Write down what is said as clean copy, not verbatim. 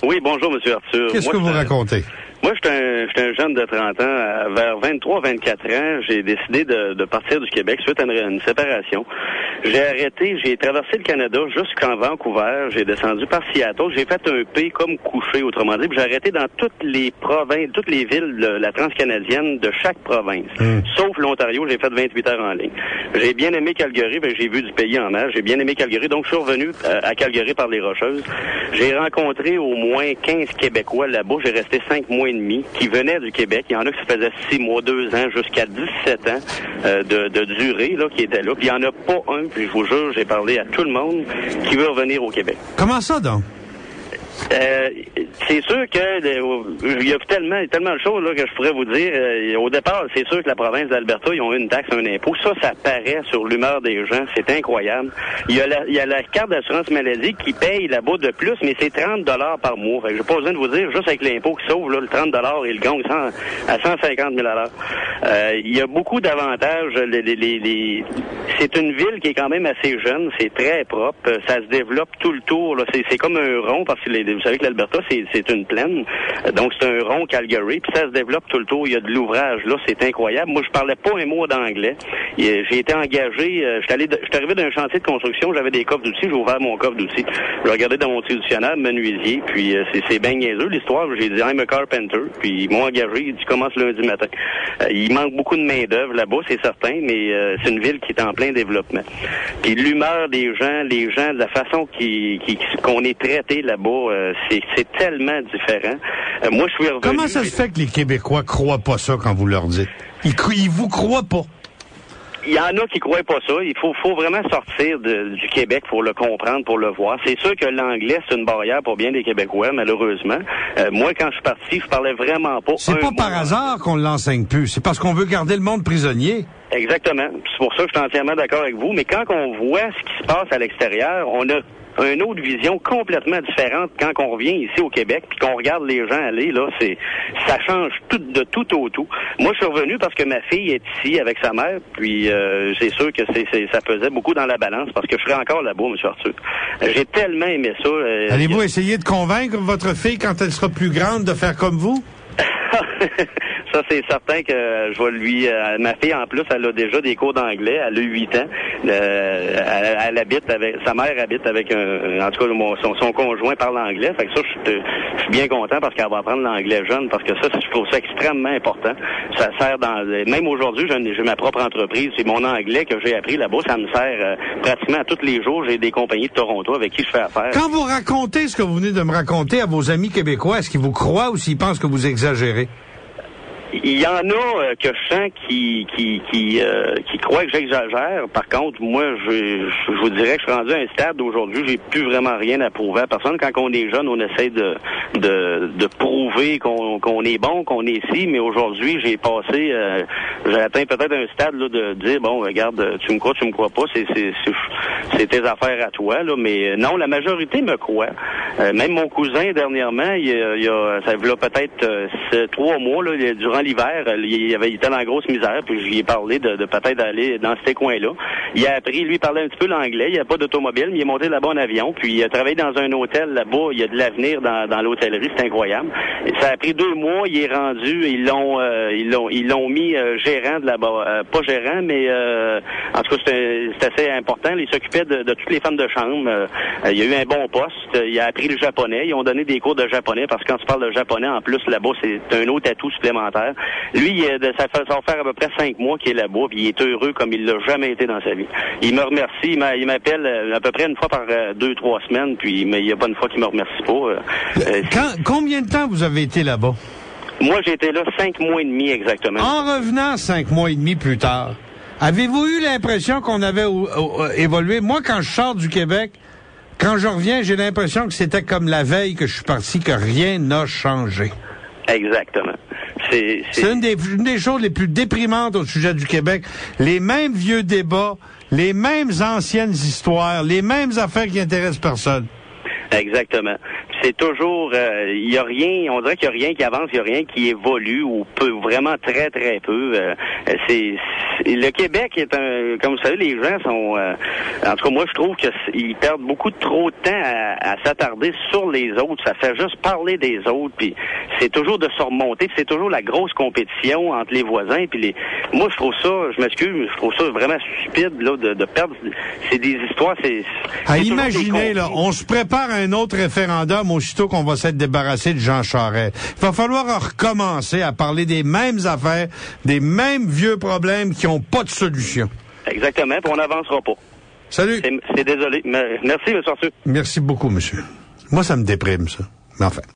Oui, bonjour, M. Arthur. Qu'est-ce que vous racontez? Moi, j'étais un jeune de 30 ans. Vers 23-24 ans, j'ai décidé de partir du Québec suite à une séparation. J'ai traversé le Canada jusqu'en Vancouver. J'ai descendu par Seattle. J'ai fait un P comme couché, autrement dit. Puis j'ai arrêté dans toutes les provinces, toutes les villes de la transcanadienne de chaque province. Sauf l'Ontario, j'ai fait 28 heures en ligne. J'ai bien aimé Calgary, j'ai vu du pays en mer. J'ai bien aimé Calgary, donc je suis revenu à Calgary par les Rocheuses. J'ai rencontré au moins 15 Québécois là-bas. J'ai resté 5 mois et demi qui venaient du Québec. Il y en a qui se faisaient 6 mois, 2 ans, jusqu'à 17 ans de durée là, qui étaient là. Puis il n'y en a pas un, puis je vous jure, j'ai parlé à tout le monde qui veut revenir au Québec. Comment ça, donc? C'est sûr que il y a tellement de choses là, que je pourrais vous dire. Au départ, c'est sûr que la province d'Alberta, ils ont une taxe, un impôt. Ça paraît sur l'humeur des gens. C'est incroyable. Il y a la carte d'assurance maladie qui paye là-bas de plus, mais c'est 30 $ par mois. Fait que j'ai pas besoin de vous dire, juste avec l'impôt qui sauve, là, le 30 $ et le gang à 150 000 $. Il y a beaucoup d'avantages. C'est une ville qui est quand même assez jeune. C'est très propre. Ça se développe tout le tour. Là. C'est comme un rond parce que vous savez que l'Alberta, c'est une plaine. Donc, c'est un rond Calgary, puis ça se développe tout le tour. Il y a de l'ouvrage, là, c'est incroyable. Moi, je parlais pas un mot d'anglais. J'ai été engagé, je suis arrivé d'un chantier de construction, j'avais des coffres d'outils, j'ai ouvert mon coffre d'outils. Je regardais dans mon dictionnaire, menuisier, puis c'est bien niaiseux, l'histoire. J'ai dit, I'm a carpenter, puis ils m'ont engagé, ils disent, commence lundi matin. Il manque beaucoup de main-d'œuvre là-bas, c'est certain, mais c'est une ville qui est en plein développement. Puis l'humeur des gens, la façon qu'on est traité là-bas, c'est tellement différent. Moi, je suis revenu... Comment ça se fait que les Québécois croient pas ça quand vous leur dites? Ils vous croient pas. Il y en a qui croient pas ça. Il faut vraiment sortir du Québec pour le comprendre, pour le voir. C'est sûr que l'anglais, c'est une barrière pour bien des Québécois, malheureusement. Moi, quand je suis parti, je parlais vraiment pas. C'est pas par hasard qu'on l'enseigne plus. C'est parce qu'on veut garder le monde prisonnier. Exactement. C'est pour ça que je suis entièrement d'accord avec vous. Mais quand on voit ce qui se passe à l'extérieur, on a une autre vision complètement différente quand on revient ici au Québec puis qu'on regarde les gens aller, là, ça change de tout au tout. Moi, je suis revenu parce que ma fille est ici avec sa mère, puis c'est sûr que ça pesait beaucoup dans la balance parce que je serais encore là-bas, M. Arthur. J'ai tellement aimé ça. Allez-vous essayer de convaincre votre fille, quand elle sera plus grande, de faire comme vous? Ça, c'est certain que je vais lui... ma fille, en plus, elle a déjà des cours d'anglais. Elle a 8 ans. Elle habite avec... Sa mère habite avec en tout cas, son conjoint parle anglais. Fait que ça, je suis bien content parce qu'elle va apprendre l'anglais jeune parce que ça, je trouve ça extrêmement important. Ça sert même aujourd'hui, j'ai ma propre entreprise. C'est mon anglais que j'ai appris là-bas. Ça me sert pratiquement à tous les jours. J'ai des compagnies de Toronto avec qui je fais affaire. Quand vous racontez ce que vous venez de me raconter à vos amis québécois, est-ce qu'ils vous croient ou s'ils pensent que vous exagérez? Il y en a que je sens qui croient que j'exagère. Par contre, moi, je vous dirais que je suis rendu à un stade aujourd'hui, j'ai plus vraiment rien à prouver à personne. Quand on est jeune, on essaie de prouver qu'on est bon, qu'on est ci, mais aujourd'hui, j'ai atteint peut-être un stade là, de dire, bon, regarde, tu me crois pas, c'est tes affaires à toi, là, mais non, la majorité me croit. Même mon cousin, dernièrement, ça fait peut-être 3 mois, là, durant l'hiver, il était dans la grosse misère, puis je lui ai parlé de peut-être aller dans ces coins-là. Il a appris, lui, il parlait un petit peu l'anglais, il n'y a pas d'automobile, mais il est monté là-bas en avion, puis il a travaillé dans un hôtel là-bas, il y a de l'avenir dans l'hôtellerie, c'est incroyable. Ça a pris 2 mois, il est rendu, ils l'ont mis gérant de là-bas, pas gérant, mais en tout cas, c'est assez important. Il s'occupait de toutes les femmes de chambre. Il a eu un bon poste, il a appris le japonais, ils ont donné des cours de japonais, parce que quand tu parles de japonais, en plus, là-bas, c'est un autre atout supplémentaire. Lui, ça va faire à peu près 5 mois qu'il est là-bas, puis il est heureux comme il l'a jamais été dans sa vie. Il me remercie, il m'appelle à peu près une fois par 2-3 semaines, puis mais il n'y a pas une fois qu'il me remercie pas. Combien de temps vous avez été là-bas? Moi, j'ai été là 5 mois et demi exactement. En revenant 5 mois et demi plus tard, avez-vous eu l'impression qu'on avait évolué? Moi, quand je sors du Québec, quand je reviens, j'ai l'impression que c'était comme la veille que je suis parti, que rien n'a changé. Exactement. C'est une des choses les plus déprimantes au sujet du Québec. Les mêmes vieux débats, les mêmes anciennes histoires, les mêmes affaires qui intéressent personne. Exactement. c'est toujours, il y a rien, on dirait qu'il y a rien qui avance, il y a rien qui évolue ou peu, vraiment très très peu. Le Québec est comme vous savez, les gens sont, en tout cas moi je trouve qu'ils perdent beaucoup trop de temps à s'attarder sur les autres. Ça fait juste parler des autres, puis c'est toujours de se remonter, c'est toujours la grosse compétition entre les voisins. Puis moi je trouve ça, je m'excuse, je trouve ça vraiment stupide là de perdre. C'est des histoires, imaginez là, on se prépare à un autre référendum aussitôt qu'on va s'être débarrassé de Jean Charest. Il va falloir recommencer à parler des mêmes affaires, des mêmes vieux problèmes qui n'ont pas de solution. Exactement, puis on n'avancera pas. Salut. C'est désolé. Merci, M. Arthur. Merci beaucoup, monsieur. Moi, ça me déprime, ça. Mais enfin.